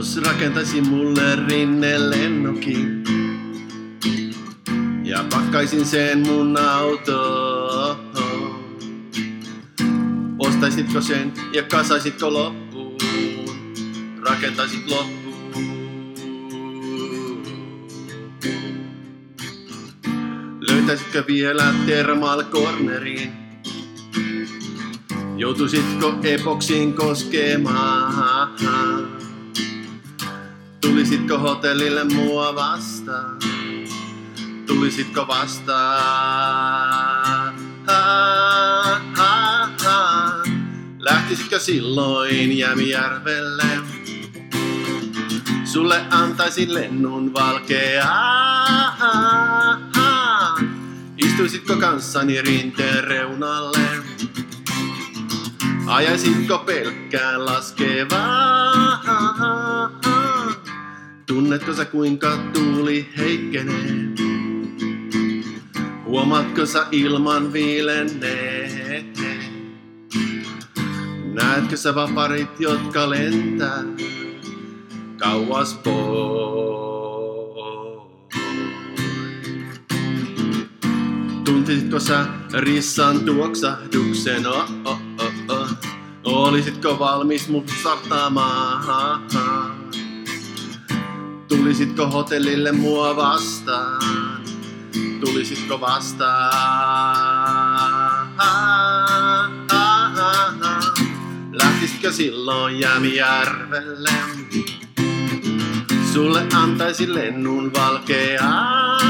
rakentaisin mulle rinnelennokin ja pakkaisin sen mun autoon. Ostaisitko sen ja kasaisitko loppuun? Rakentaisit loppuun. Löytäisitkö vielä Thermal Corneriin? Joutuisitko epoksiin koskemaan? Tulisitko hotellille mua vastaan? Tulisitko vastaan? Lähtisitkö silloin Jämijärvelle? Sulle antaisin lennun valkeaa. Istuisitko kanssani rinteen reunalle? Ajaisitko pelkkään laskevaa? Tunnetko sä kuinka tuuli heikkenee? Huomaatko sä ilman viilennee? Näetkö sä vaparit, jotka lentää kauas pois? Tuntisitko sä rissan tuoksahduksen? Olisitko valmis mut sartaamaan? Tulisitko hotellille mua vastaan? Tulisitko vastaan? Lähtisitkö silloin Jämijärvelle? Sulle antaisin lennun valkeaa.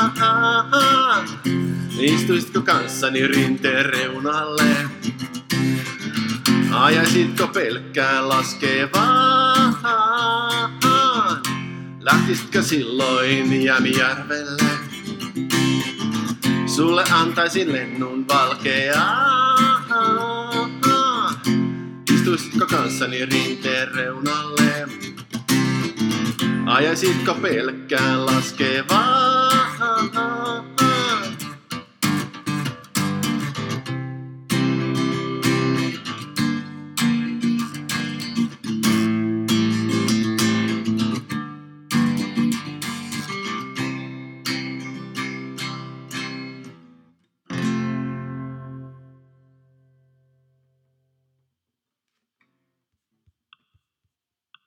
Istuisitko kanssani rinteen reunalle? Ajaisitko pelkkään laskevaan? Lähtisitkö silloin Jämijärvelle? Sulle antaisin lennun valkeaa. Istuisitko kanssani rinteen reunalle? Ajaisitko pelkkään laskevaan?